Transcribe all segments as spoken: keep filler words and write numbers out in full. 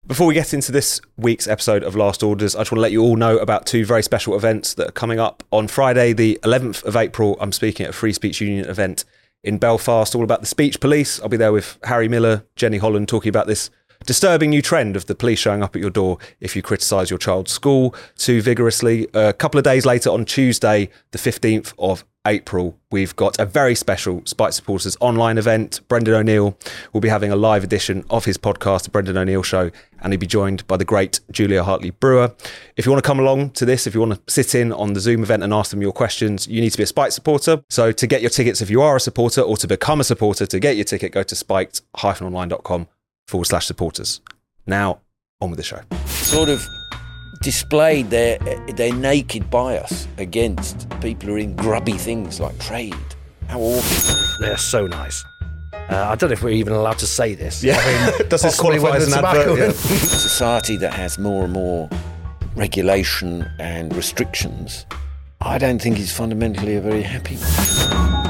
Before we get into this week's episode of Last Orders, I just want to let you all know about two very special events that are coming up. On Friday, the eleventh of April, I'm speaking at a Free Speech Union event in Belfast, all about the speech police. I'll be there with Harry Miller, Jenny Holland, talking about this disturbing new trend of the police showing up at your door if you criticise your child's school too vigorously. A couple of days later, on Tuesday, the fifteenth of April, we've got a very special Spike Supporters online event. Brendan O'Neill will be having a live edition of his podcast, The Brendan O'Neill Show, and he'll be joined by the great Julia Hartley-Brewer. If you want to come along to this, if you want to sit in on the Zoom event and ask them your questions, you need to be a Spike supporter. So to get your tickets, if you are a supporter, or to become a supporter, to get your ticket, go to spiked-online.com forward slash supporters. Now, on with the show. Sort of displayed their their naked bias against people who are in grubby things like trade. How awful. They're so nice. Uh, I don't know if we're even allowed to say this. Yeah, I mean, does this qualify as an advert? Yeah. A society that has more and more regulation and restrictions, I don't think is fundamentally a very happy one.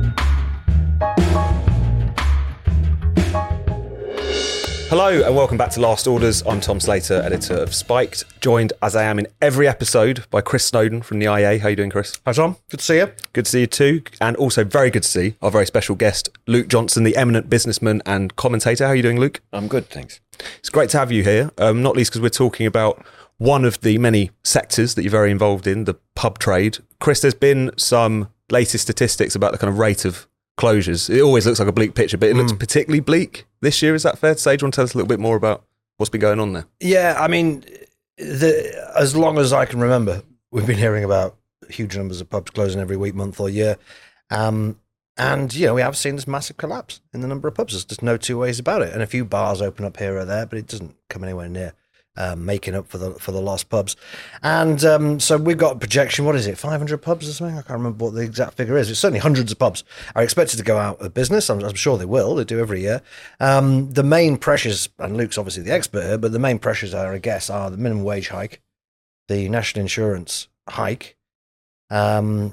Hello and welcome back to Last Orders. I'm Tom Slater, editor of Spiked, joined as I am in every episode by Chris Snowden from the I A. How are you doing, Chris? Hi, Tom. Good to see you. Good to see you too. And also very good to see our very special guest, Luke Johnson, the eminent businessman and commentator. How are you doing, Luke? I'm good, thanks. It's great to have you here, um, not least because we're talking about one of the many sectors that you're very involved in, the pub trade. Chris, there's been some latest statistics about the kind of rate of closures. It always looks like a bleak picture, but it looks mm. particularly bleak this year. Is that fair to say? Do you want to tell us a little bit more about what's been going on there? Yeah, I mean, the, as long as I can remember, we've been hearing about huge numbers of pubs closing every week, month or year. Um, and, you know, we have seen this massive collapse in the number of pubs. There's just no two ways about it. And a few bars open up here or there, but it doesn't come anywhere near um, making up for the for the lost pubs. And um, so we've got a projection, what is it, five hundred pubs or something? I can't remember what the exact figure is. It's certainly hundreds of pubs are expected to go out of business. I'm, I'm sure they will. They do every year. Um, the main pressures, and Luke's obviously the expert here, but the main pressures are, I guess, are the minimum wage hike, the national insurance hike, um,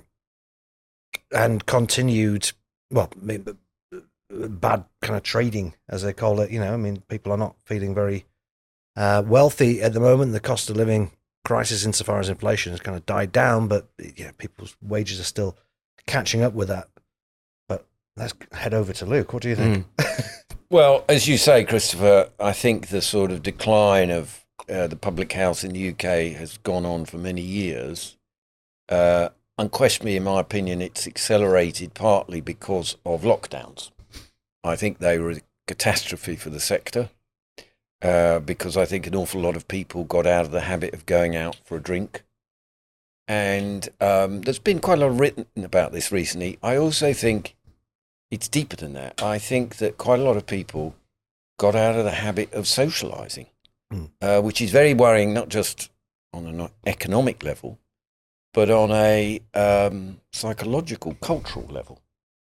and continued, well, bad kind of trading, as they call it. You know, I mean, people are not feeling very Uh, wealthy at the moment. The cost of living crisis, insofar as inflation has kind of died down, but yeah, people's wages are still catching up with that. But let's head over to Luke. What do you think? Mm. Well, as you say, Christopher, I think the sort of decline of uh, the public house in the U K has gone on for many years. Uh, unquestionably, in my opinion, it's accelerated partly because of lockdowns. I think they were a catastrophe for the sector. Uh, because I think an awful lot of people got out of the habit of going out for a drink. And um, there's been quite a lot written about this recently. I also think it's deeper than that. I think that quite a lot of people got out of the habit of socialising, mm. uh, which is very worrying, not just on an economic level, but on a um, psychological, cultural level.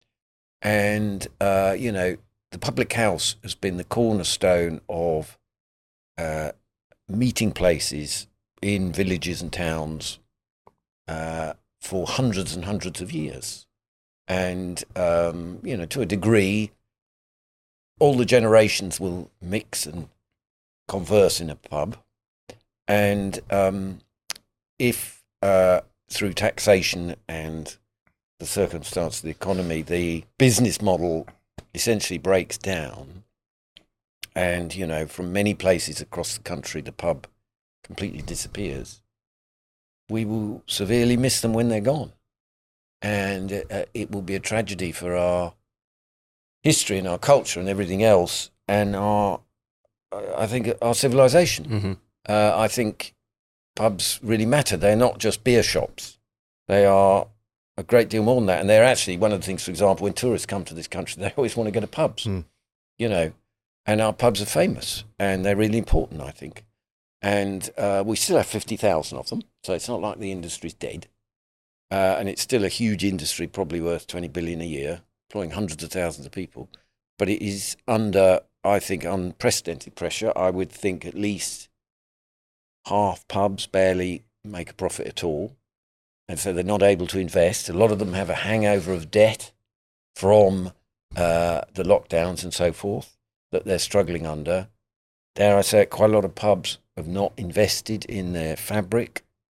And, uh, you know, the public house has been the cornerstone of Uh, meeting places in villages and towns uh, for hundreds and hundreds of years. And, um, you know, to a degree, all the generations will mix and converse in a pub. And um, if uh, through taxation and the circumstance of the economy, the business model essentially breaks down, and, you know, from many places across the country, the pub completely disappears, we will severely miss them when they're gone. And uh, it will be a tragedy for our history and our culture and everything else, and our, uh, I think, our civilization. Mm-hmm. Uh, I think pubs really matter. They're not just beer shops. They are a great deal more than that. And they're actually one of the things, for example, when tourists come to this country, they always want to go to pubs, mm. you know. And our pubs are famous, and they're really important, I think. And uh, we still have fifty thousand of them, so it's not like the industry's dead. Uh, and it's still a huge industry, probably worth twenty billion dollars a year, employing hundreds of thousands of people. But it is under, I think, unprecedented pressure. I would think at least half pubs barely make a profit at all. And so they're not able to invest. A lot of them have a hangover of debt from uh, the lockdowns and so forth that they're struggling under. dare I say it, quite a lot of pubs have not invested in their fabric,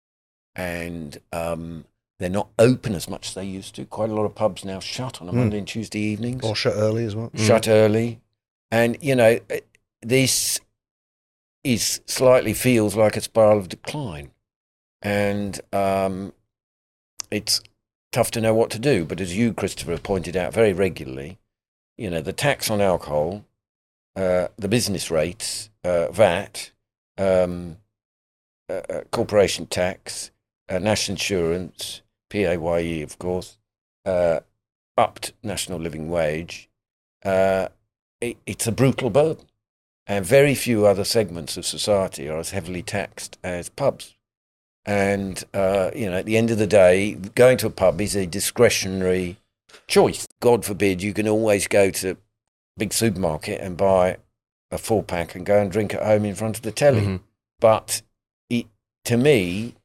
and um, they're not open as much as they used to. Quite a lot of pubs now shut on a Mm. Monday and Tuesday evenings. Or shut early as well. Shut early. And, you know, this is slightly feels like a spiral of decline. And um, it's tough to know what to do. But as you, Christopher, have pointed out very regularly, you know, the tax on alcohol, uh, the business rates, uh, V A T, um, uh, uh, corporation tax, uh, national insurance, P A Y E, of course, uh, upped national living wage, uh, it, it's a brutal burden. And very few other segments of society are as heavily taxed as pubs. And, uh, you know, at the end of the day, going to a pub is a discretionary choice. God forbid you can always go to a big supermarket and buy a four-pack and go and drink at home in front of the telly. Mm-hmm. But it, to me,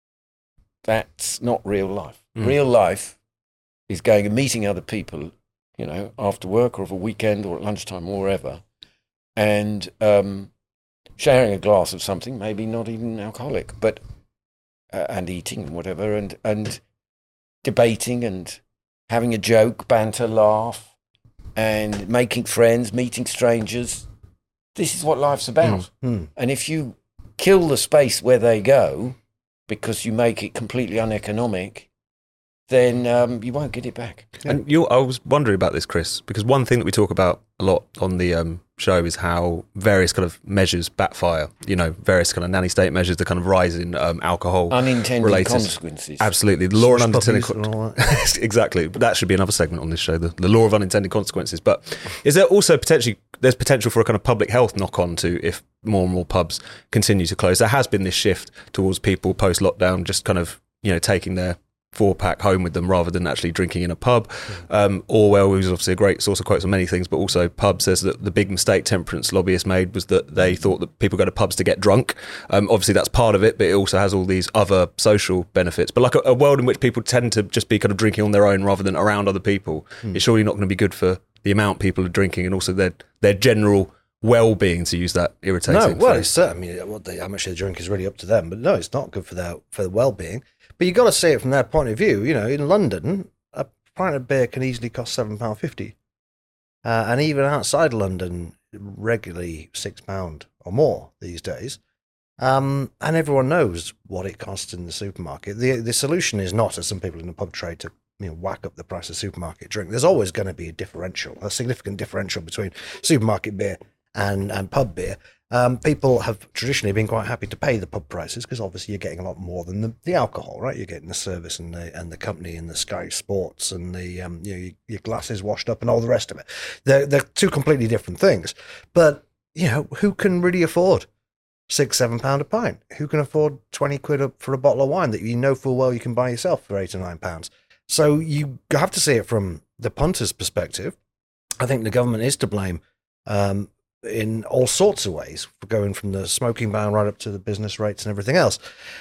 that's not real life. Mm. Real life is going and meeting other people, you know, after work or of a weekend or at lunchtime or wherever, and um, sharing a glass of something, maybe not even alcoholic, but uh, and eating and whatever, and and debating and having a joke, banter, laugh, and making friends, meeting strangers. This is what life's about. Mm. And if you kill the space where they go because you make it completely uneconomic, then um, you won't get it back. And you, I was wondering about this, Chris, because one thing that we talk about a lot on the um, show is how various kind of measures backfire. You know, various kind of nanny state measures, the kind of rise in um, alcohol Unintended related consequences. Absolutely, the law of Sauce unintended puppies and con- all that. exactly. But that should be another segment on this show, the, the law of unintended consequences. But is there also potentially there's potential for a kind of public health knock on to if more and more pubs continue to close? There has been this shift towards people post lockdown just kind of you know taking their four pack home with them rather than actually drinking in a pub. Um, Orwell was obviously a great source of quotes on many things, but also Pub says that the big mistake temperance lobbyists made was that they thought that people go to pubs to get drunk. Um, obviously that's part of it, but it also has all these other social benefits. But like a, a world in which people tend to just be kind of drinking on their own rather than around other people, mm. it's surely not going to be good for the amount people are drinking and also their their general well-being, to use that irritating No, well, phrase. it's certainly, I mean, what they, how much they drink is really up to them, but no, it's not good for their for their well-being. But you've got to see it from their point of view. You know, in London, a pint of beer can easily cost seven pounds fifty. Uh, and even outside London, regularly six pounds or more these days. Um, and everyone knows what it costs in the supermarket. The the solution is not, as some people in the pub trade, to you know, whack up the price of supermarket drink. There's always going to be a differential, a significant differential between supermarket beer and, and pub beer. Um, people have traditionally been quite happy to pay the pub prices because obviously you're getting a lot more than the, the alcohol, right? You're getting the service and the and the company and the Sky Sports and the um, you know your, your glasses washed up and all the rest of it. They're they're two completely different things. But you know who can really afford six seven pound a pint? Who can afford twenty quid for a bottle of wine that you know full well you can buy yourself for eight or nine pounds? So you have to see it from the punter's perspective. I think the government is to blame. Um, in all sorts of ways, for going from the smoking ban right up to the business rates and everything else.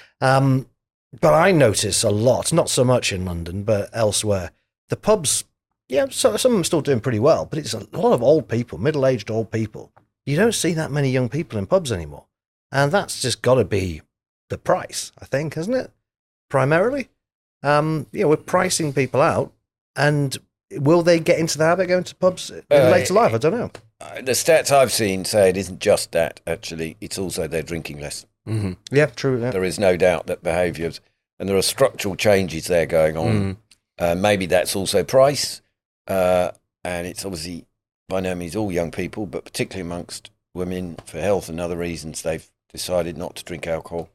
Um, but I notice a lot, not so much in London, but elsewhere, the pubs, yeah, so, some of them are still doing pretty well, but it's a lot of old people, middle-aged old people. You don't see that many young people in pubs anymore. And that's just got to be the price, I think, hasn't it? Primarily. Um, you know, we're pricing people out, and will they get into the habit of going to pubs in Uh, later life? I don't know. Uh, The stats I've seen say it isn't just that, actually. It's also they're drinking less. Mm-hmm. Yeah, true. Yeah. There is no doubt that behaviours, and there are structural changes there going on. Mm. Uh, maybe that's also price, uh, and it's obviously by no means all young people, but particularly amongst women for health and other reasons, they've decided not to drink alcohol.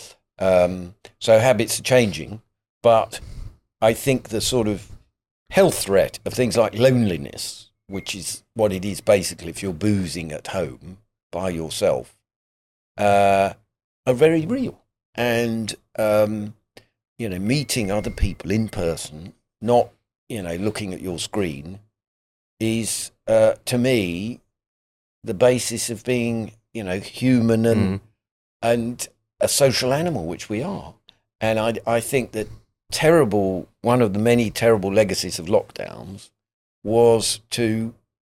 Um, so habits are changing, but I think the sort of health threat of things like loneliness, which is what it is basically if you're boozing at home by yourself, uh, are very real. And, um, you know, meeting other people in person, not, you know, looking at your screen, is, uh, to me, the basis of being, you know, human and, Mm. and a social animal, which we are. And I, I think that terrible, one of the many terrible legacies of lockdowns was to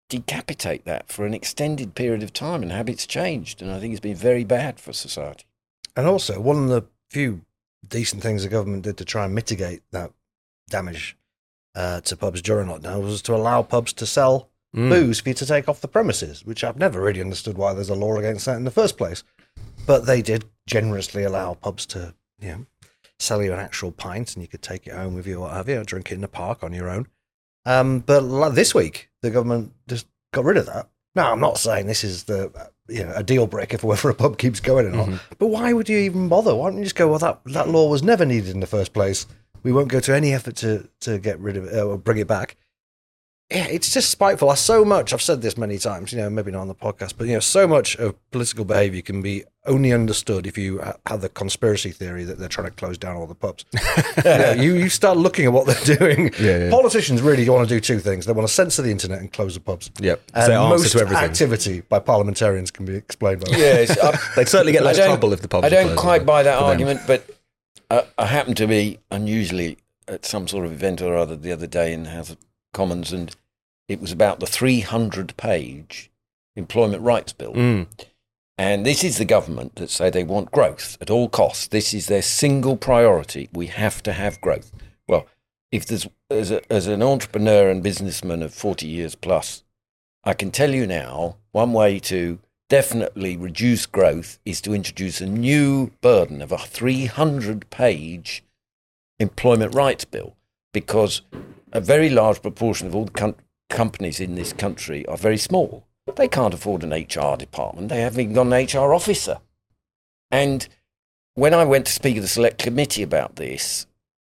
decapitate that for an extended period of time, and habits changed. And I think it's been very bad for society. And also, one of the few decent things the government did to try and mitigate that damage uh, to pubs during lockdown was to allow pubs to sell mm. booze for you to take off the premises, which I've never really understood why there's a law against that in the first place. But they did generously allow pubs to, you know, sell you an actual pint, and you could take it home with you or what have you, or drink it in the park on your own. Um, but like this week, the government just got rid of that. Now, I'm not saying this is the you know a deal breaker for whether a pub keeps going or not, mm-hmm. but why would you even bother? Why don't you just go, well, that, that law was never needed in the first place. We won't go to any effort to, to get rid of it or bring it back. Yeah, it's just spiteful. I so much, I've said this many times, you know, maybe not on the podcast, but, you know, so much of political behaviour can be only understood if you have the conspiracy theory that they're trying to close down all the pubs. you, know, you, you start looking at what they're doing. Yeah, yeah. Politicians really want to do two things. They want to censor the internet and close the pubs. Yep. And most activity by parliamentarians can be explained by that. Yes, I, they'd certainly get less trouble if the pubs I don't are quite buy that argument, but uh, I happened to be unusually at some sort of event or other the other day in the House of Commons, and it was about the three hundred page employment rights bill. Mm. And this is the government that say they want growth at all costs. This is their single priority. We have to have growth. Well, if there's as, a, as an entrepreneur and businessman of forty years plus, I can tell you now, one way to definitely reduce growth is to introduce a new burden of a three hundred page employment rights bill, because a very large proportion of all the country companies in this country are very small. They can't afford an H R department. They haven't even got an H R officer. And when I went to speak at the select committee about this,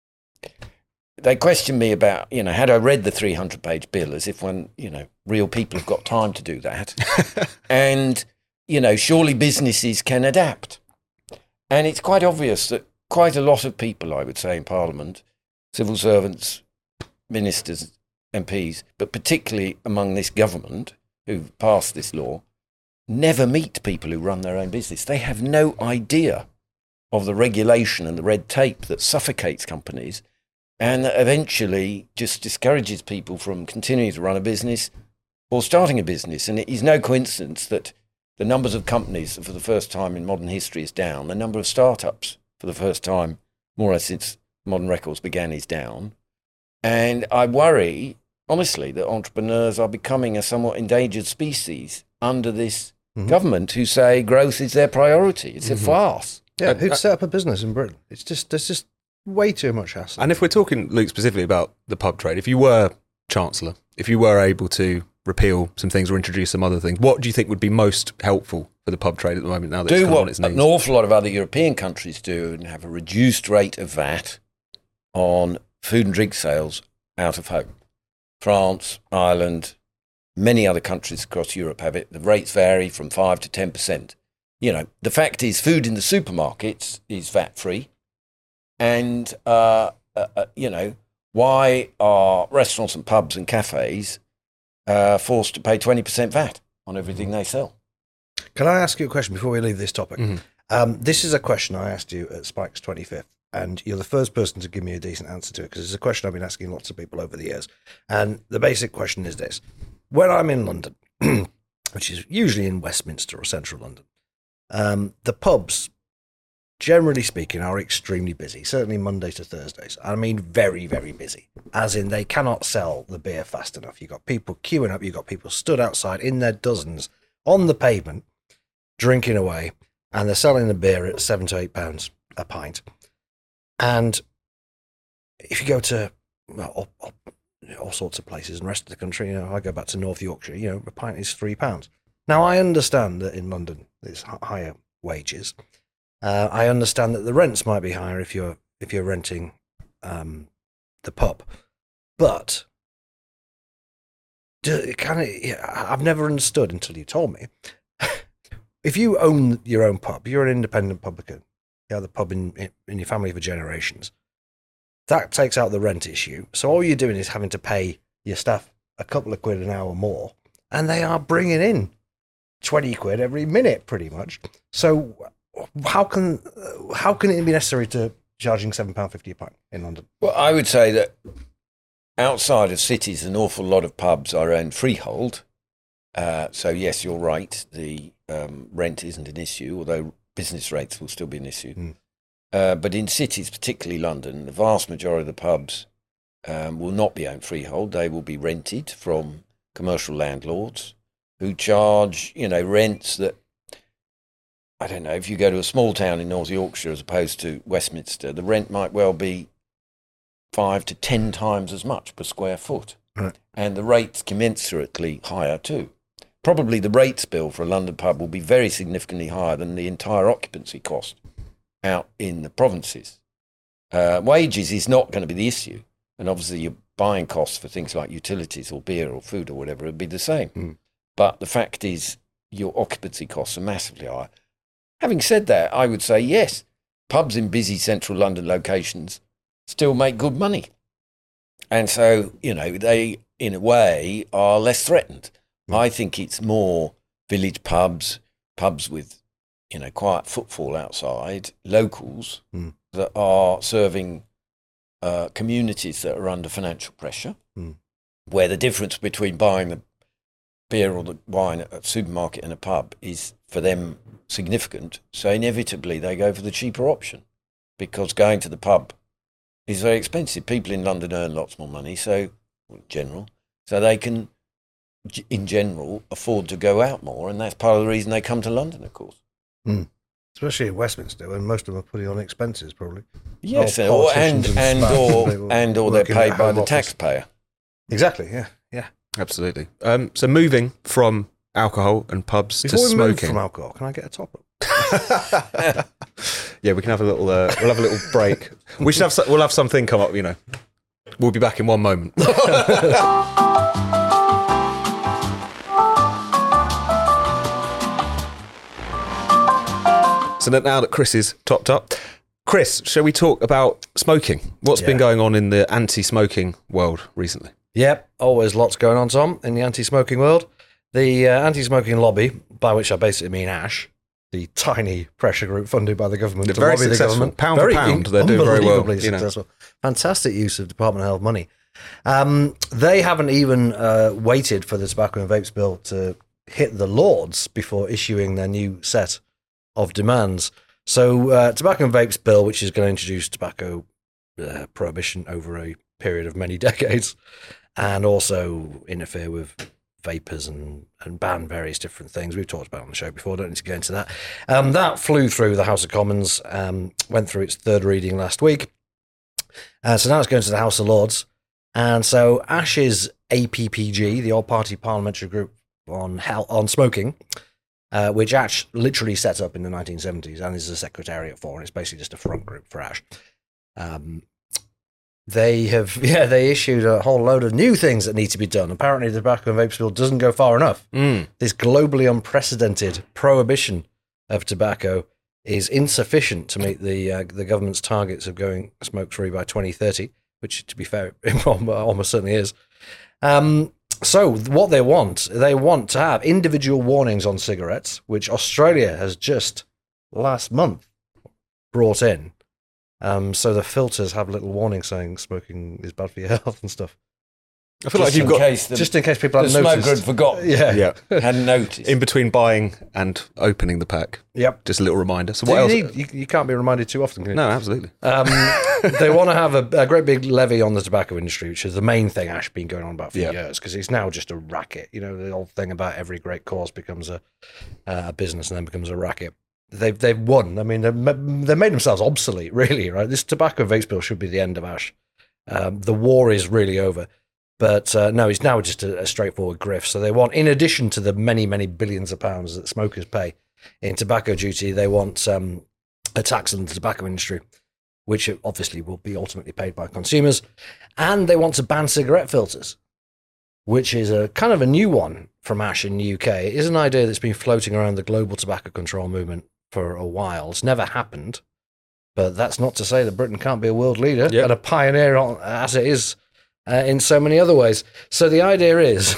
they questioned me about, you know, had I read the three hundred page bill, as if when, you know, real people have got time to do that. And, you know, surely businesses can adapt. And it's quite obvious that quite a lot of people, I would say, in Parliament, civil servants, ministers, M Ps, but particularly among this government who've passed this law, never meet people who run their own business. They have no idea of the regulation and the red tape that suffocates companies and that eventually just discourages people from continuing to run a business or starting a business. And it is no coincidence that the numbers of companies for the first time in modern history is down. The number of startups for the first time, more or less since modern records began, is down. And I worry, honestly, that entrepreneurs are becoming a somewhat endangered species under this mm-hmm. government who say growth is their priority. It's mm-hmm. a farce. Yeah, who'd set up a business in Britain? It's just, there's just way too much hassle. And if we're talking, Luke, specifically about the pub trade, if you were Chancellor, if you were able to repeal some things or introduce some other things, what do you think would be most helpful for the pub trade at the moment now that do it's kind what of on its knees? An awful lot of other European countries do, and have a reduced rate of V A T on food and drink sales out of home. France, Ireland, many other countries across Europe have it. The rates vary from five to ten percent. You know, the fact is food in the supermarkets is V A T-free. And, uh, uh, you know, why are restaurants and pubs and cafes uh, forced to pay twenty percent V A T on everything they sell? Can I ask you a question before we leave this topic? Mm-hmm. Um, this is a question I asked you at Spike's twenty-fifth. And you're the first person to give me a decent answer to it, because it's a question I've been asking lots of people over the years. And the basic question is this. When I'm in London, which is usually in Westminster or central London, um, the pubs, generally speaking, are extremely busy, certainly Monday to Thursdays. I mean, very, very busy, as in they cannot sell the beer fast enough. You've got people queuing up, you've got people stood outside in their dozens on the pavement, drinking away, and they're selling the beer at seven to eight pounds a pint. And if you go to well, all, all, all sorts of places in the rest of the country, you know, I go back to North Yorkshire, you know, a pint is three pounds. Now, I understand that in London there's higher wages. Uh, I understand that the rents might be higher if you're if you're renting um, the pub, but do, can it, I've never understood until you told me. If you own your own pub, you're an independent publican. You have the pub in, in your family for generations. That takes out the rent issue. So all you're doing is having to pay your staff a couple of quid an hour more, and they are bringing in twenty quid every minute, pretty much. So how can how can it be necessary to charging seven pound fifty a pint in London? Well, I would say that outside of cities, an awful lot of pubs are owned freehold, Uh, so yes, you're right. The um, rent isn't an issue, although business rates will still be an issue. Mm. Uh, but in cities, particularly London, the vast majority of the pubs um, will not be owned freehold. They will be rented from commercial landlords who charge, you know, rents that, I don't know, if you go to a small town in North Yorkshire as opposed to Westminster, the rent might well be five to ten times as much per square foot. Right. And the rates commensurately higher too. Probably the rates bill for a London pub will be very significantly higher than the entire occupancy cost out in the provinces. Uh, wages is not going to be the issue. And obviously your buying costs for things like utilities or beer or food or whatever would be the same. Mm. But the fact is your occupancy costs are massively higher. Having said that, I would say yes, pubs in busy central London locations still make good money. And so, you know, they, in a way, are less threatened. Mm. I think it's more village pubs, pubs with, you know, quiet footfall outside, locals mm. that are serving uh, communities that are under financial pressure, mm. where the difference between buying the beer or the wine at a supermarket and a pub is, for them, significant. So inevitably, they go for the cheaper option because going to the pub is very expensive. People in London earn lots more money, so in general, so they can, in general, afford to go out more, and that's part of the reason they come to London, of course. Mm. Especially in Westminster, when most of them are putting on expenses, probably. Yes, Or or, and politicians and and or staff, and or they're working at paid by home the office. taxpayer. Exactly. Yeah. Yeah. Absolutely. Um, so moving from alcohol and pubs Before to we move smoking. from alcohol, can I get a top up? Yeah, we can have a little. Uh, we'll have a little break. We should have. So- we'll have something come up. You know, we'll be back in one moment. So that now that Chris is topped up, Chris, shall we talk about smoking? What's Yeah. been going on in the anti-smoking world recently? Yep, always lots going on, Tom, in the anti-smoking world. The uh, anti-smoking lobby, by which I basically mean ASH, the tiny pressure group funded by the government They're to very lobby the successful. government. Pound for very pound, they're doing very well, unbelievably you know. successful. Fantastic use of Department of Health money. Um, they haven't even uh, waited for the tobacco and vapes bill to hit the Lords before issuing their new set of demands. So uh, tobacco and vapes bill, which is going to introduce tobacco uh, prohibition over a period of many decades, and also interfere with vapors and, and ban various different things. We've talked about it on the show before, don't need to go into that. Um, that flew through the House of Commons, um, went through its third reading last week. Uh, so now it's going to the House of Lords. And so ASH's A P P G, the All-Party Parliamentary Group on hel- on Smoking, uh, which Ash literally set up in the nineteen seventies and is a secretariat for, and it's basically just a front group for Ash. Um, They have, yeah, they issued a whole load of new things that need to be done. Apparently, the tobacco and vapes bill doesn't go far enough. Mm. This globally unprecedented prohibition of tobacco is insufficient to meet the uh, the government's targets of going smoke free by twenty thirty, which, to be fair, it almost certainly is. Um, so, what they want, they want to have individual warnings on cigarettes, which Australia has just last month brought in. Um, so the filters have little warning saying smoking is bad for your health and stuff. I feel Just like you've in got case the, Just in case people the haven't smoker noticed. had forgotten, Yeah. yeah hadn't noticed. in between buying and opening the pack. Yep. Just a little reminder. So So what you, else? need, you, you can't be reminded too often, can you? No, absolutely. Um, they want to have a, a great big levy on the tobacco industry, which is the main thing Ash been going on about for Yeah. years, because it's now just a racket. You know, the old thing about every great cause becomes a, uh, a business and then becomes a racket. They've they've won. I mean, they've, they've made themselves obsolete, really, right? This tobacco vapes bill should be the end of Ash. Um, the war is really over. But uh, no, it's now just a, a straightforward grift. So they want, in addition to the many, many billions of pounds that smokers pay in tobacco duty, they want um, a tax on the tobacco industry, which obviously will be ultimately paid by consumers. And they want to ban cigarette filters, which is a kind of a new one from Ash in the U K. It is an idea that's been floating around the global tobacco control movement for a while. It's never happened, but that's not to say that Britain can't be a world leader Yep. and a pioneer on, as it is uh, in so many other ways. So the idea is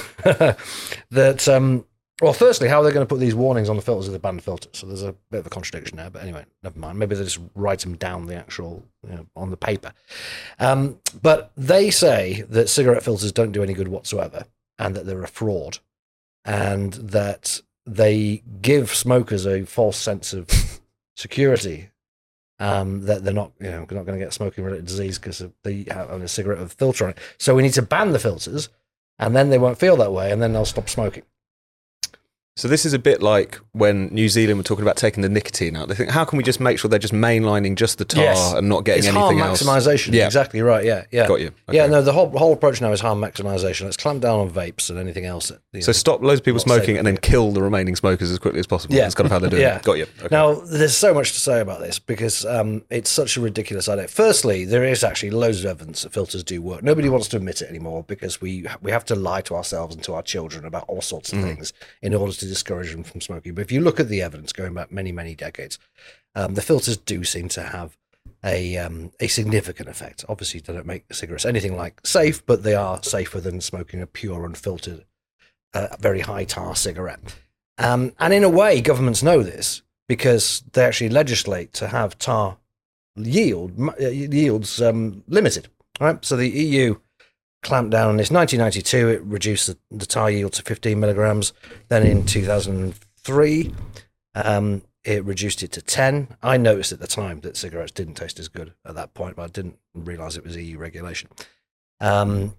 that, um, well, firstly, how are they going to put these warnings on the filters if they ban filters? So there's a bit of a contradiction there, but anyway, never mind. Maybe they just write them down the actual, you know, on the paper. Um, but they say that cigarette filters don't do any good whatsoever and that they're a fraud. and that they give smokers a false sense of security. Um, that they're not, you know, not going to get smoking-related disease because they have a cigarette with a filter on it. So we need to ban the filters, and then they won't feel that way, and then they'll stop smoking. So this is a bit like when New Zealand were talking about taking the nicotine out. They think, how can we just make sure they're just mainlining just the tar Yes. and not getting It's anything harm else? maximisation. Yeah. Exactly right. Yeah, yeah. Got you. Okay. Yeah, no, the whole whole approach now is harm maximisation. Let's clamp down on vapes and anything else. That, you So know, stop loads of people not safe smoking and then for kill the remaining smokers as quickly as possible. Yeah. That's kind of how they're doing Yeah. it. Got you. Okay. Now, there's so much to say about this because um, it's such a ridiculous idea. Firstly, there is actually loads of evidence that filters do work. Nobody wants to admit it anymore because we we have to lie to ourselves and to our children about all sorts of Mm. things in order to discourage them from smoking. But if you look at the evidence going back many, many decades, um, the filters do seem to have a um, a significant effect. Obviously, they don't make cigarettes anything like safe, but they are safer than smoking a pure, unfiltered, uh, very high tar cigarette. Um, and in a way, governments know this because they actually legislate to have tar yield uh, yields um, limited. Right, so the E U clamped down on this. nineteen ninety-two, it reduced the, the tar yield to fifteen milligrams. Then in two thousand three, um, it reduced it to ten. I noticed at the time that cigarettes didn't taste as good at that point, but I didn't realise it was E U regulation. Um,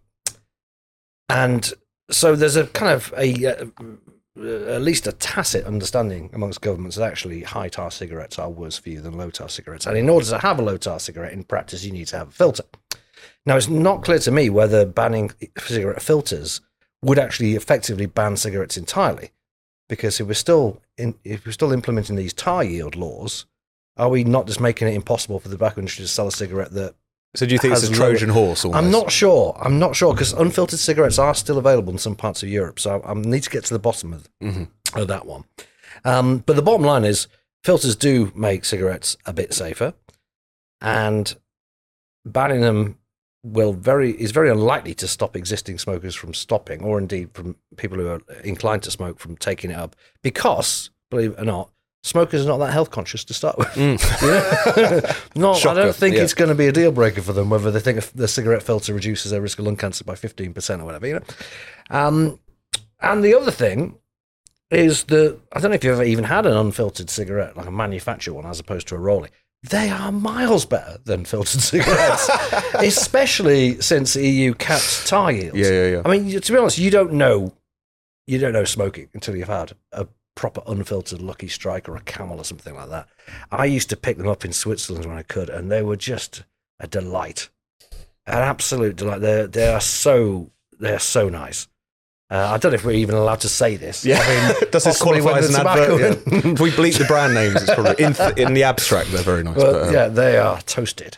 and so there's a kind of a, uh, at least a tacit understanding amongst governments that actually high tar cigarettes are worse for you than low tar cigarettes. And in order to have a low tar cigarette, in practice, you need to have a filter. Now, it's not clear to me whether banning cigarette filters would actually effectively ban cigarettes entirely, because if we're still in, if we're still implementing these tar yield laws, are we not just making it impossible for the tobacco industry to sell a cigarette that? So do you think it's has a lower- Trojan horse almost? I'm not sure. I'm not sure because unfiltered cigarettes are still available in some parts of Europe. So I, I need to get to the bottom of, Mhm. of that one. Um, but the bottom line is filters do make cigarettes a bit safer, and banning them will very is very unlikely to stop existing smokers from stopping, or indeed from people who are inclined to smoke from taking it up, because, believe it or not, smokers are not that health conscious to start with. Mm. Yeah. no, I Shocker, don't think yeah. it's going to be a deal breaker for them whether they think the cigarette filter reduces their risk of lung cancer by fifteen percent or whatever. You know, um, and the other thing is that I don't know if you've ever even had an unfiltered cigarette, like a manufactured one, as opposed to a rolling. They are miles better than filtered cigarettes, especially since the E U capped tar yields. Yeah, yeah, yeah. I mean, to be honest, you don't know, you don't know smoking until you've had a proper unfiltered Lucky Strike or a Camel or something like that. I used to pick them up in Switzerland when I could, and they were just a delight, an absolute delight. They they are so they are so nice. Uh, I don't know if we're even allowed to say this. Yeah. I mean, Does this possibly qualify when as the an tobacco- advert? Yeah. If we bleep the brand names, it's probably in, th- in the abstract. They're very nice. But, but, um, yeah, they are toasted.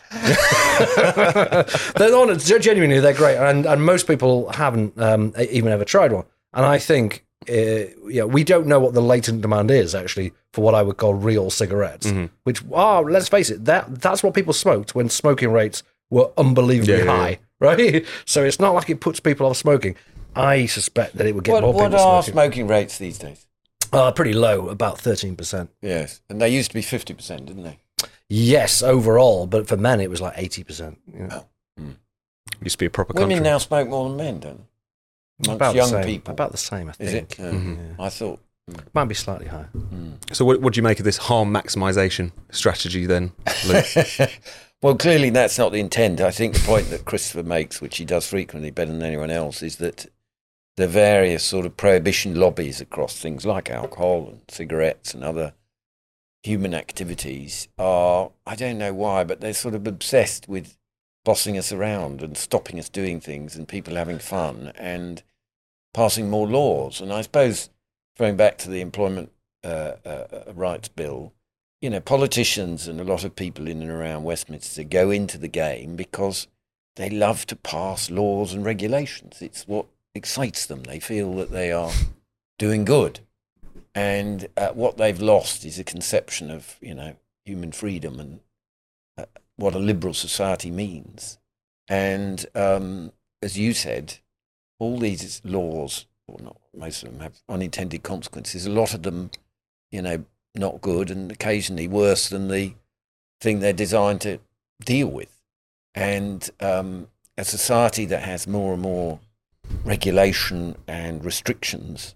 They're not, genuinely, they're great, and and most people haven't um, even ever tried one. And I think, uh, yeah, we don't know what the latent demand is actually for what I would call real cigarettes, Mhm. which are, let's face it, that that's what people smoked when smoking rates were unbelievably Yeah, yeah, yeah. high, right? So it's not like it puts people off smoking. I suspect that it would get What, more what people are smoking. smoking rates these days? Uh, pretty low, about thirteen percent. Yes, and they used to be fifty percent, didn't they? Yes, overall, but for men it was like eighty percent. You know? used to be a proper Women country. now smoke more than men, don't they? Amongst About young the same, people. About the same, I think. Is it? Uh, Mhm. Yeah. I thought. Might be slightly higher. So what, what do you make of this harm maximisation strategy then, Luke? Well, clearly that's not the intent. I think the point that Christopher makes, which he does frequently better than anyone else, is that the various sort of prohibition lobbies across things like alcohol and cigarettes and other human activities are, I don't know why, but they're sort of obsessed with bossing us around and stopping us doing things and people having fun and passing more laws. And I suppose, going back to the Employment uh, uh, Rights Bill, you know, politicians and a lot of people in and around Westminster go into the game because they love to pass laws and regulations. It's what excites them. They feel that they are doing good. And uh, what they've lost is a conception of, you know, human freedom and uh, what a liberal society means. And um, as you said, all these laws, or not most of them, have unintended consequences. A lot of them, you know, not good and occasionally worse than the thing they're designed to deal with. And um, a society that has more and more regulation and restrictions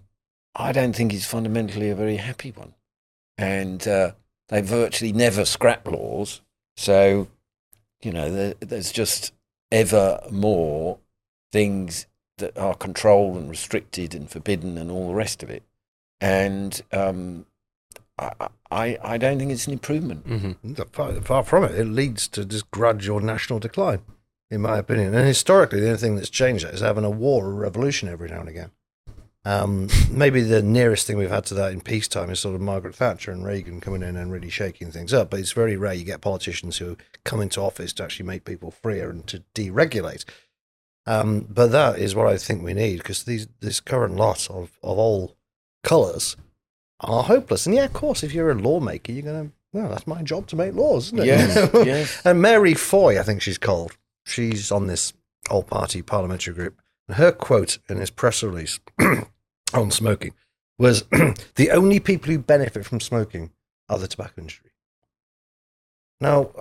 I don't think is fundamentally a very happy one. And uh, they virtually never scrap laws. So, you know, there, there's just ever more things that are controlled and restricted and forbidden and all the rest of it. And um, I, I, I don't think it's an improvement. Mm-hmm. Far, far from it. It leads to just gradual national decline, in my opinion. And historically, the only thing that's changed that is having a war or a revolution every now and again. Um, maybe the nearest thing we've had to that in peacetime is sort of Margaret Thatcher and Reagan coming in and really shaking things up. But it's very rare you get politicians who come into office to actually make people freer and to deregulate. Um, but that is what I think we need, because these this current lot of, of all colours are hopeless. And yeah, of course, if you're a lawmaker, you're going to, well, that's my job to make laws, isn't it? Yes, yes. And Mary Foy, I think she's called, she's on this all-party parliamentary group. And her quote in this press release on smoking was, the only people who benefit from smoking are the tobacco industry. Now,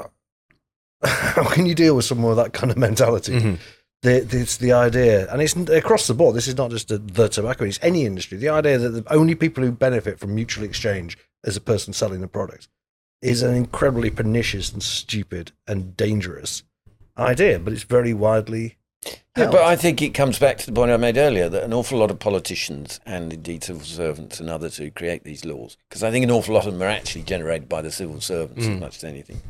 how can you deal with someone with that kind of mentality? Mm-hmm. The, it's the idea, and it's across the board, this is not just the, the tobacco, it's any industry, the idea that the only people who benefit from mutual exchange as a person selling the product is an incredibly pernicious and stupid and dangerous idea, but it's very widely Yeah, held. but I think it comes back to the point I made earlier, that an awful lot of politicians and indeed civil servants and others who create these laws, because I think an awful lot of them are actually generated by the civil servants Mm. as much as anything,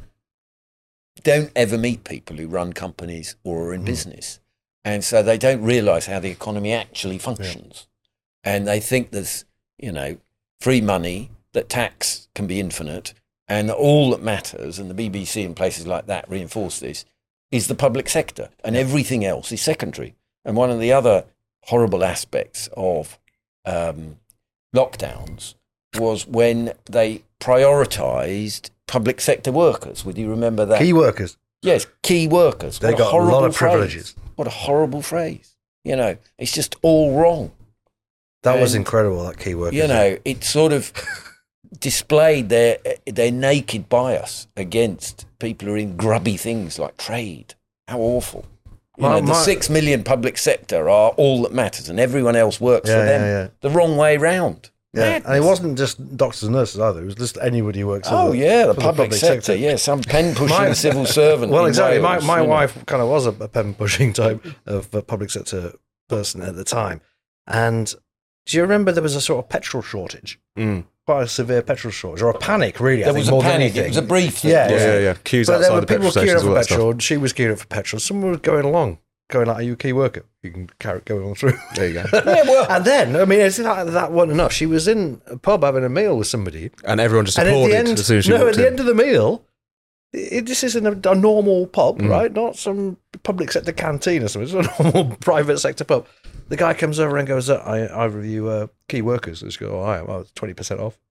don't ever meet people who run companies or are in Mm. business. And so they don't realise how the economy actually functions. Yeah. And they think there's, you know, free money, that tax can be infinite, and that all that matters, and the B B C and places like that reinforce this, is the public sector, and everything else is secondary. And one of the other horrible aspects of um, lockdowns was when they prioritised public sector workers. Would you remember that? Key workers. Yes, key workers. They What got a horrible lot of phrase. privileges. What a horrible phrase. You know, it's just all wrong. That was And, incredible, that key workers. You know, it sort of displayed their their naked bias against people who are in grubby things like trade. How awful. You My- know, the my- six million public sector are all that matters, and everyone else works Yeah, for them. yeah, yeah. The wrong way round. Yeah, Madness. and it wasn't just doctors and nurses either. It was just anybody who works. Oh for the, yeah, the for public, sector. Yeah, some pen pushing My- civil servant. Well, in exactly. Wales, my my you know. wife kind of was a, a pen pushing type of uh, public sector person at the time. And do you remember there was a sort of petrol shortage? Mm. Quite a severe petrol shortage, or a panic, really. I There think, was a more than panic. anything. It was a brief thing. Yeah, Yeah, wasn't yeah, it? yeah. Queues But there outside were the people petrol queuing stations, up all for that stuff. petrol. She was queuing up for petrol. Someone was going along, going like, "Are you a key worker? You can carry go on through." There you go. Yeah, well, And then, I mean, it's that, that wasn't enough. She was in a pub having a meal with somebody, And everyone just and at applauded the end, as soon as she no, at walked the in. end of the meal, it, this isn't a, a normal pub, Mm. right? Not some public sector canteen or something. It's a normal private sector pub. The guy comes over and goes, "I, I review uh, key workers." And she goes, "Oh, I well, it's twenty percent off."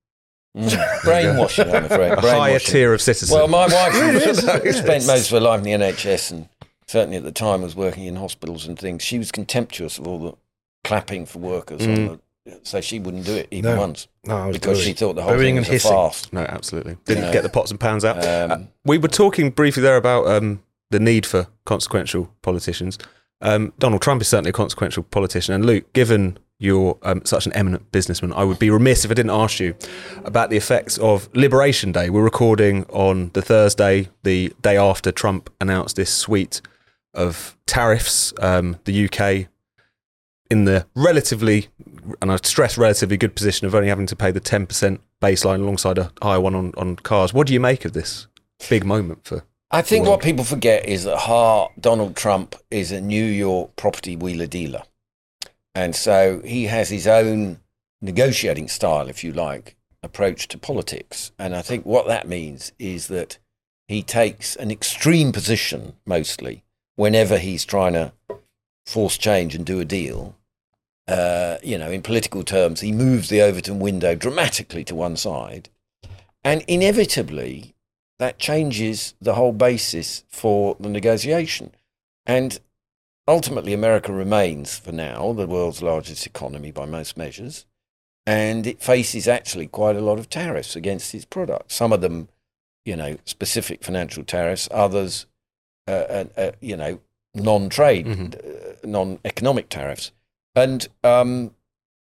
mm, brainwashing, I'm afraid. A higher Brainwashing. tier of citizens. Well, my wife It really is, yeah. spent most of her life in the N H S, and certainly at the time was working in hospitals and things. She was contemptuous of all the clapping for workers, Mm. on the, so she wouldn't do it even No. once No, I was because booing. she thought the whole Booing thing and was a hissing. farce. No, absolutely. Didn't know. get the pots and pans out. Um, Uh, we were talking briefly there about um, the need for consequential politicians. Um, Donald Trump is certainly a consequential politician. And Luke, given you're um, such an eminent businessman, I would be remiss if I didn't ask you about the effects of Liberation Day. We're recording on the Thursday, the day after Trump announced this suite of tariffs. Um, the U K in the relatively, and I stress relatively good position of only having to pay the ten percent baseline alongside a higher one on, on cars. What do you make of this big moment for I think Well- what people forget is that ha, Donald Trump is a New York property wheeler dealer. And so he has his own negotiating style, if you like, approach to politics. And I think what that means is that he takes an extreme position, mostly, whenever he's trying to force change and do a deal. Uh, you know, in political terms, he moves the Overton window dramatically to one side. And inevitably, that changes the whole basis for the negotiation. And ultimately, America remains, for now, the world's largest economy by most measures. And it faces actually quite a lot of tariffs against its products. Some of them, you know, specific financial tariffs, others, uh, uh, uh, you know, non-trade, Mhm. uh, non-economic tariffs. And um,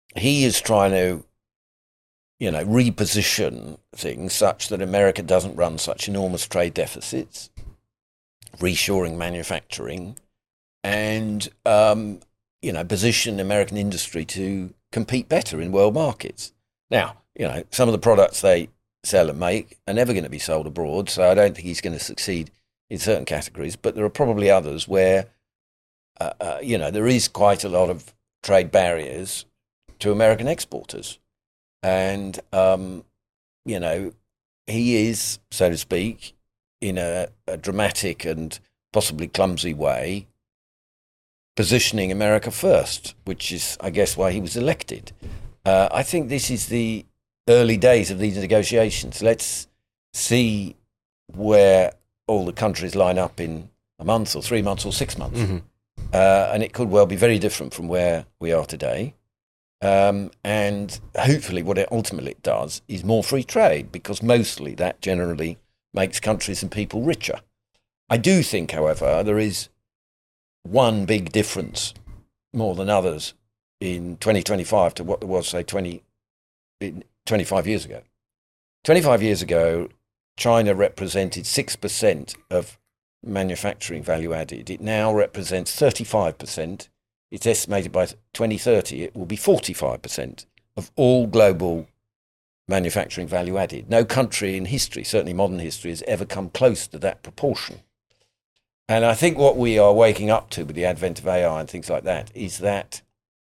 he is trying to, you know, reposition things such that America doesn't run such enormous trade deficits, reshoring manufacturing, and, um, you know, position American industry to compete better in world markets. Now, you know, some of the products they sell and make are never going to be sold abroad, so I don't think he's going to succeed in certain categories, but there are probably others where, uh, uh, you know, there is quite a lot of trade barriers to American exporters. And, um, you know, he is, so to speak, in a, a dramatic and possibly clumsy way, positioning America first, which is, I guess, why he was elected. Uh, I think this is the early days of these negotiations. Let's see where all the countries line up in a month or three months or six months. Mm-hmm. Uh, and it could well be very different from where we are today. Um, and hopefully what it ultimately does is more free trade, because mostly that generally makes countries and people richer. I do think, however, there is one big difference more than others in twenty twenty-five to what there was, say, twenty, twenty-five years ago. twenty-five years ago, China represented six percent of manufacturing value added. It now represents thirty-five percent. It's estimated by twenty thirty it will be forty-five percent of all global manufacturing value added. No country in history, certainly modern history, has ever come close to that proportion. And I think what we are waking up to with the advent of A I and things like that is that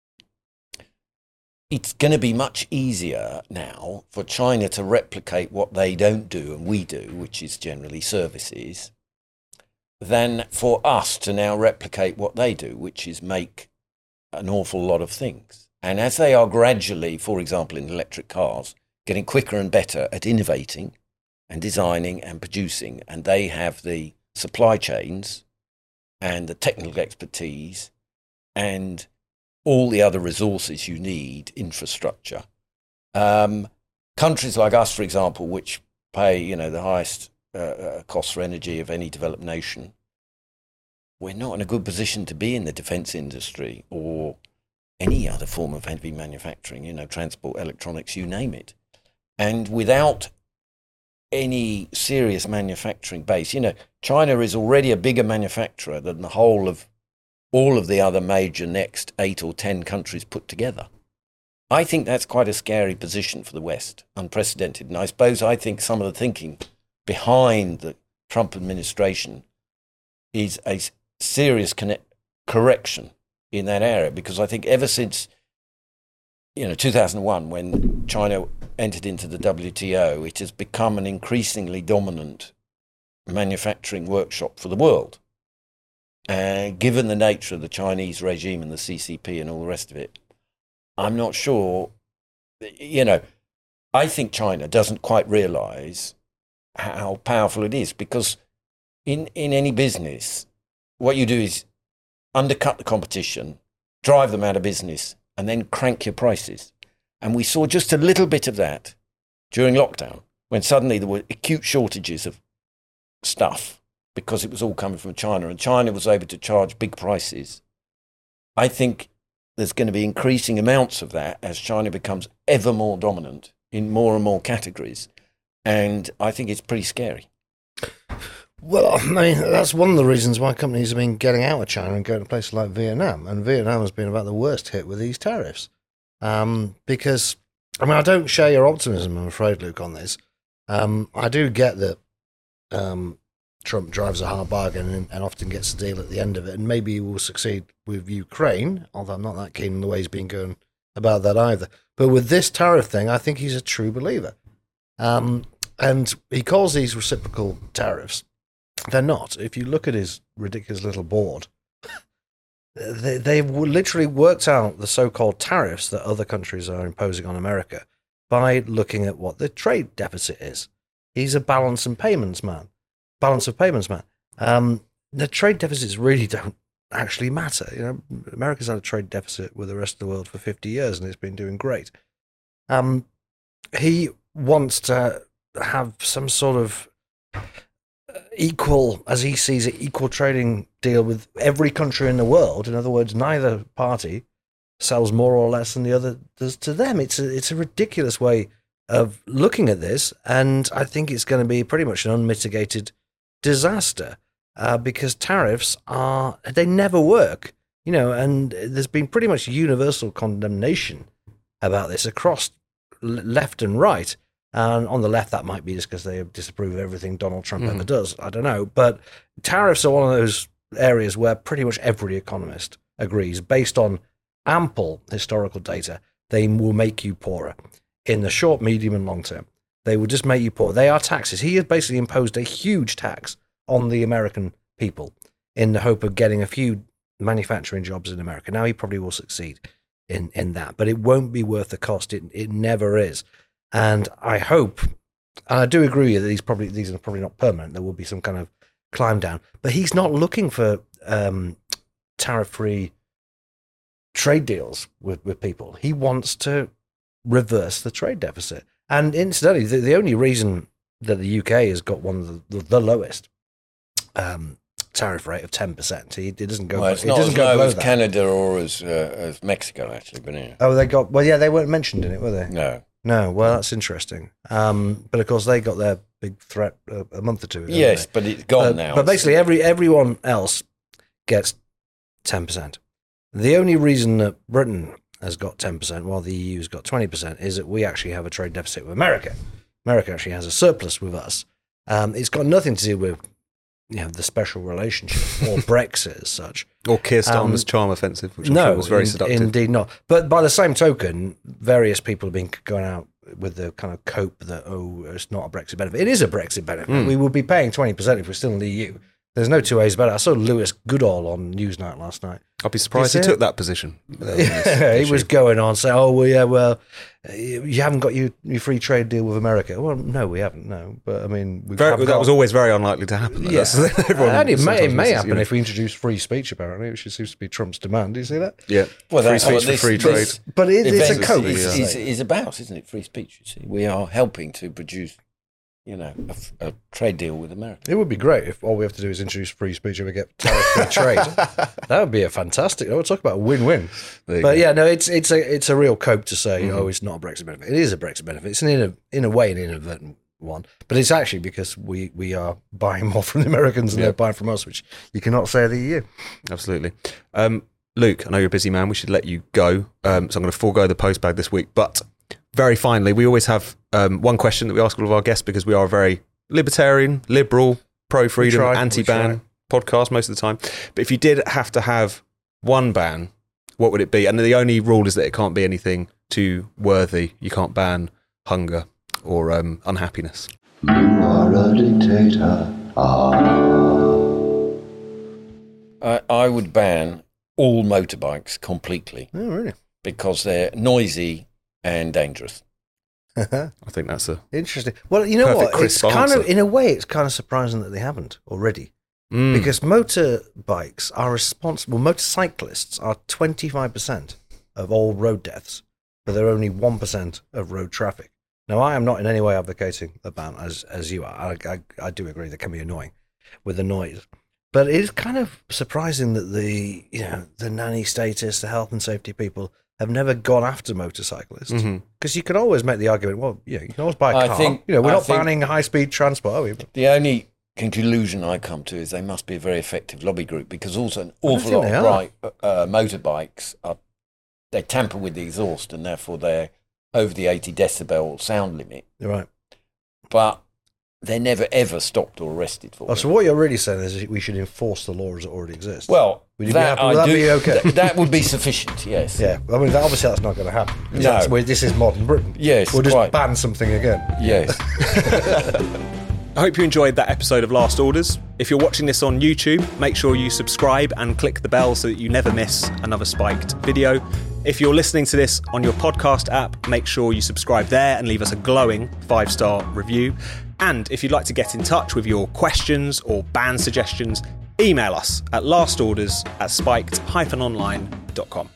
it's going to be much easier now for China to replicate what they don't do and we do, which is generally services, than for us to now replicate what they do, which is make an awful lot of things. And as they are gradually, for example, in electric cars, getting quicker and better at innovating and designing and producing, and they have the supply chains and the technical expertise and all the other resources you need, infrastructure. Um, countries like us, for example, which pay, you know, the highest uh, uh, cost for energy of any developed nation, we're not in a good position to be in the defense industry or any other form of heavy manufacturing, you know, transport, electronics, you name it. And without any serious manufacturing base, you know, China is already a bigger manufacturer than the whole of all of the other major next eight or ten countries put together. I think that's quite a scary position for the West, unprecedented. And I suppose I think some of the thinking behind the Trump administration is a serious connect- correction in that area, because I think ever since, you know, two thousand one, when China entered into the W T O, it has become an increasingly dominant manufacturing workshop for the world. And uh, given the nature of the Chinese regime and the C C P and all the rest of it, I'm not sure, you know, I think China doesn't quite realize how powerful it is, because in, in any business, what you do is undercut the competition, drive them out of business, and then crank your prices. And we saw just a little bit of that during lockdown, when suddenly there were acute shortages of stuff because it was all coming from China, and China was able to charge big prices. I think there's going to be increasing amounts of that as China becomes ever more dominant in more and more categories. And I think it's pretty scary. Well, I mean, that's one of the reasons why companies have been getting out of China and going to places like Vietnam. And Vietnam has been about the worst hit with these tariffs. Um, because, I mean, I don't share your optimism, I'm afraid, Luke, on this. Um, I do get that um, Trump drives a hard bargain and, and often gets a deal at the end of it. And maybe he will succeed with Ukraine, although I'm not that keen on the way he's been going about that either. But with this tariff thing, I think he's a true believer. Um, and he calls these reciprocal tariffs. They're not. If you look at his ridiculous little board, they, they've literally worked out the so-called tariffs that other countries are imposing on America by looking at what the trade deficit is. He's a balance and payments man, balance of payments man. Um, the trade deficits really don't actually matter. You know, America's had a trade deficit with the rest of the world for fifty years, and it's been doing great. Um, he wants to have some sort of equal, as he sees it, equal trading deal with every country in the world. In other words, neither party sells more or less than the other does to them. It's a, it's a ridiculous way of looking at this, and I think it's going to be pretty much an unmitigated disaster uh, because tariffs are, they never work, you know, and there's been pretty much universal condemnation about this across left and right. And on the left, that might be just because they disapprove of everything Donald Trump mm. ever does. I don't know. But tariffs are one of those areas where pretty much every economist agrees, based on ample historical data, they will make you poorer in the short, medium, and long term. They will just make you poorer. They are taxes. He has basically imposed a huge tax on the American people in the hope of getting a few manufacturing jobs in America. Now, he probably will succeed in, in that, but it won't be worth the cost. It, it never is. And I hope, and I do agree with you that these probably these are probably not permanent. There will be some kind of climb down, but he's not looking for um, tariff-free trade deals with, with people. He wants to reverse the trade deficit. And incidentally, the, the only reason that the U K has got one of the, the, the lowest um, tariff rate of ten percent, it, it doesn't go. Well, it's it not doesn't as go low below as that. Canada or as uh, as Mexico, actually. But yeah. Oh, they got. Well, yeah, they weren't mentioned in it, were they? No. No. Well, that's interesting. Um, but of course, they got their big threat a, a month or two ago. Yes, they? but it's gone uh, now. But basically, every everyone else gets ten percent. The only reason that Britain has got ten percent while the E U's got twenty percent is that we actually have a trade deficit with America. America actually has a surplus with us. Um, it's got nothing to do with, you know, the special relationship or Brexit as such. Or Keir Starmer's Um, charm offensive, which I'm no, sure was very in- seductive. indeed not. But by the same token, various people have been going out with the kind of cope that, oh, it's not a Brexit benefit. It is a Brexit benefit. Mm. We would be paying twenty percent if we're still in the E U. There's no two ways about it. I saw Lewis Goodall on Newsnight last night. I'd be surprised You he see took it? that position. uh, on this Yeah, he issue. was going on saying, oh, well, yeah, well, you haven't got your, your free trade deal with America. Well, no, we haven't, no. But, I mean, we've Very, have that got, was always very unlikely to happen. Though. Yeah. That's- everyone and it may, sometimes it may misses, happen you know. if we introduce free speech, apparently, which seems to be Trump's demand. Do you see that? Yeah, Well, free that's speech what for this- free this trade. But it, it's a event cope. is, yeah. is, is about, isn't it? Free speech, you see. We are helping to produce, you know, a, f- a trade deal with America. It would be great if all we have to do is introduce free speech and we get tariff-free trade. That would be a fantastic. I would talk about a win-win. There you But go. yeah, no, it's it's a it's a real cope to say, Mhm. oh, it's not a Brexit benefit. It is a Brexit benefit. It's an in a, in a way an inadvertent one, but it's actually because we, we are buying more from the Americans and Yeah. they're buying from us, which you cannot say of the E U. Absolutely. Um, Luke, I know you're a busy man. We should let you go. Um, so I'm going to forego the postbag this week. But very finally, we always have um, one question that we ask all of our guests because we are a very libertarian, liberal, pro-freedom, try, we anti-ban podcast most of the time. But if you did have to have one ban, what would it be? And the only rule is that it can't be anything too worthy. You can't ban hunger or um, unhappiness. You are a dictator. Ah. I, I would ban all motorbikes completely Oh, really? because they're noisy and dangerous. I think that's a... Interesting. Well, you know Perfect, what? It's crisp kind of, answer. in a way, it's kind of surprising that they haven't already. Mm. Because motorbikes are responsible, motorcyclists are twenty-five percent of all road deaths, but they're only one percent of road traffic. Now, I am not in any way advocating a ban, as as you are. I, I, I do agree that can be annoying with the noise. But it is kind of surprising that the, you know, the nanny status, the health and safety people have never gone after motorcyclists. Because Mhm. you can always make the argument, well, yeah, you can always buy a I car. think- you know, we're I not think- banning high-speed transport, are we? The only conclusion I come to is they must be a very effective lobby group because also an don't awful think lot they of are. bright, uh, motorbikes are they tamper with the exhaust and therefore they're over the eighty decibel sound limit, You're right. but they're never ever stopped or arrested for Oh, it. so what you're really saying is we should enforce the laws that already exist. Well, Would you be that happy with I that? do. Be okay? th- that would be sufficient. Yes. yeah, I mean, that, obviously that's not going to happen. 'Cause No. that's where this is modern Britain. Yes. We'll just quite. ban something again. Yes. I hope you enjoyed that episode of Last Orders. If you're watching this on YouTube, make sure you subscribe and click the bell so that you never miss another Spiked video. If you're listening to this on your podcast app, make sure you subscribe there and leave us a glowing five-star review. And if you'd like to get in touch with your questions or ban suggestions, email us at lastorders at spiked dash online dot com.